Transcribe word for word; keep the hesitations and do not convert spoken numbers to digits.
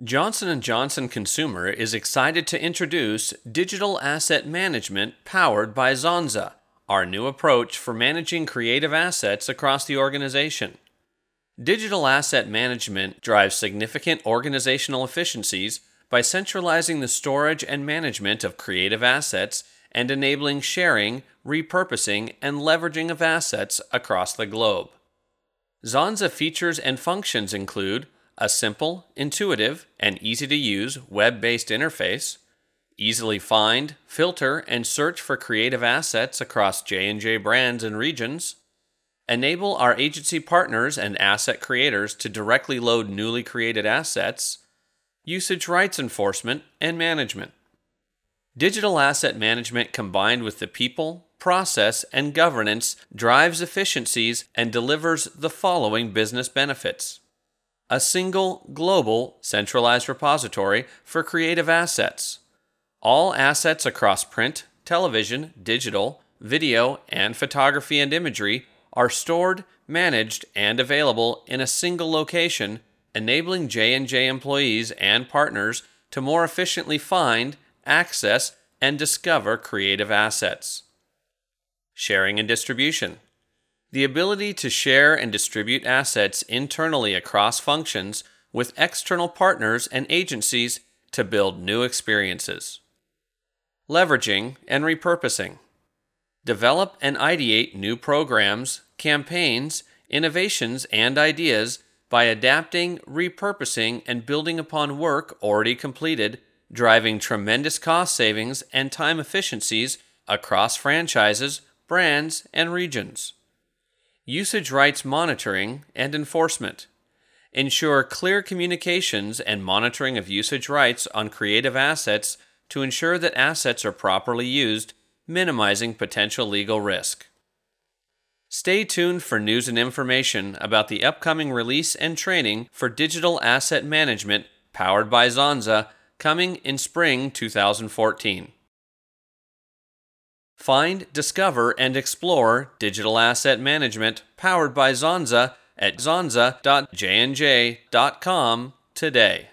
Johnson and Johnson Consumer is excited to introduce Digital Asset Management powered by Zonza, our new approach for managing creative assets across the organization. Digital asset management drives significant organizational efficiencies by centralizing the storage and management of creative assets and enabling sharing, repurposing, and leveraging of assets across the globe. Zonza features and functions include a simple, intuitive, and easy-to-use web-based interface, easily find, filter, and search for creative assets across J and J brands and regions, enable our agency partners and asset creators to directly load newly created assets, usage rights enforcement and management. Digital asset management combined with the people, process, and governance drives efficiencies and delivers the following business benefits. A single, global, centralized repository for creative assets. All assets across print, television, digital, video, and photography and imagery are stored, managed, and available in a single location, enabling J and J employees and partners to more efficiently find, access, and discover creative assets. Sharing and distribution. The ability to share and distribute assets internally across functions with external partners and agencies to build new experiences. Leveraging and repurposing. Develop and ideate new programs, campaigns, innovations, and ideas by adapting, repurposing, and building upon work already completed, driving tremendous cost savings and time efficiencies across franchises, brands, and regions. Usage rights monitoring and enforcement. Ensure clear communications and monitoring of usage rights on creative assets to ensure that assets are properly used, minimizing potential legal risk. Stay tuned for news and information about the upcoming release and training for Digital Asset Management powered by Zonza coming in spring two thousand fourteen. Find, discover, and explore Digital Asset Management powered by Zonza at zonza dot j and j dot com today.